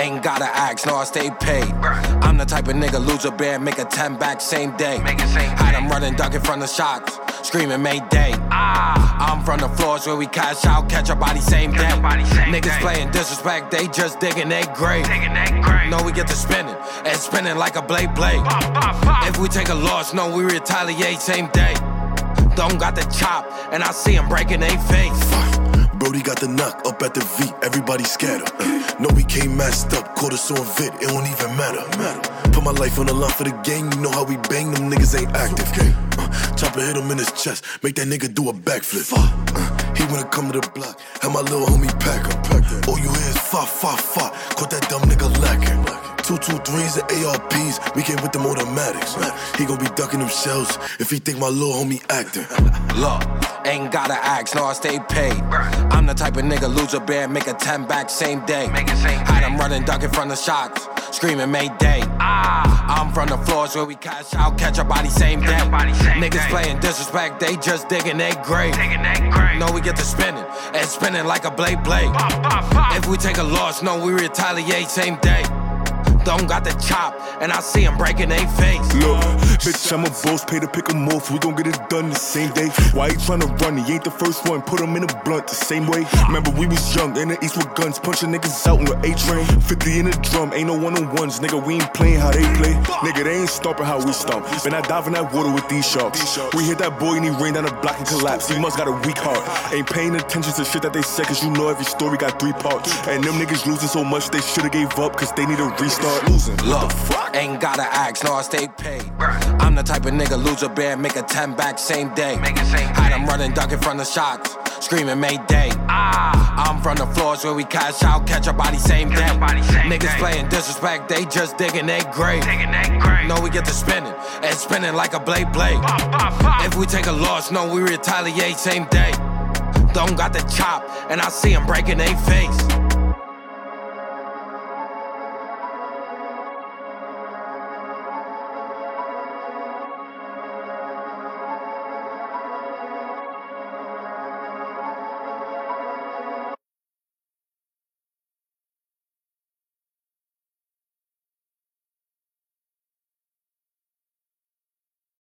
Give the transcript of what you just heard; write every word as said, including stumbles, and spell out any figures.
Ain't gotta ask, no, I stay paid. I'm the type of nigga, lose a bear, make a ten back same day. Had them running, ducking from the shots, screaming Mayday. I'm from the floors where we cash out, catch a body same day. Niggas playing disrespect, they just digging they grave. No, we get to spinning, and spinning like a blade blade. If we take a loss, no, we retaliate same day. Don't got the chop, and I see him breaking they face. Brody got the knock up at the V, everybody scatter. Uh, no, we came masked up, caught us on vid, it won't even matter. Put my life on the line for the game, you know how we bang, them niggas ain't active. Uh, chopper hit him in his chest, make that nigga do a backflip. Uh, he wanna come to the block, have my little homie pack him. All you hear is fa, fa, fa, caught that dumb nigga lacking. Two, two, threes and A R Ps, we came with them automatics. Uh, he gon' be ducking them shells if he think my little homie acting. Look, ain't gotta ask, no, I stay paid. I'm the type of nigga, lose a bear, make a ten back same day. Had them running, ducking from the shots, screaming Mayday. I'm from the floors where we cash out, catch a body same day. Niggas playing disrespect, they just digging they grave. No, we get to spinning, and spinning like a blade blade. If we take a loss, no, we retaliate same day. Don't got the chop, and I see him breaking they face. Look, bitch, I'm a boss, pay to pick him off. We gon' get it done the same day. Why he tryna run? He ain't the first one. Put him in a blunt the same way. Remember, we was young, in the east with guns, punching niggas out in the A-train. fifty in the drum, ain't no one-on-ones. Nigga, we ain't playing how they play. Nigga, they ain't stomping how we stomp. Been I dive in that water with these sharks. We hit that boy and he rain down the block and collapse. He must got a weak heart. Ain't paying attention to shit that they say, cause you know every story got three parts. And them niggas losing so much, they shoulda gave up, cause they need a restart. Losing. Look, ain't gotta ask, no, I stay paid. I'm the type of nigga, lose a bear, make a ten back same day. Had them running, ducking from the shots, screaming Mayday. I'm from the floors where we cash out, catch a body same day. Niggas playing disrespect, they just digging they grave. No, we get to spinning, and spinning like a blade blade. If we take a loss, no, we retaliate same day. Don't got the chop, and I see him breaking they face.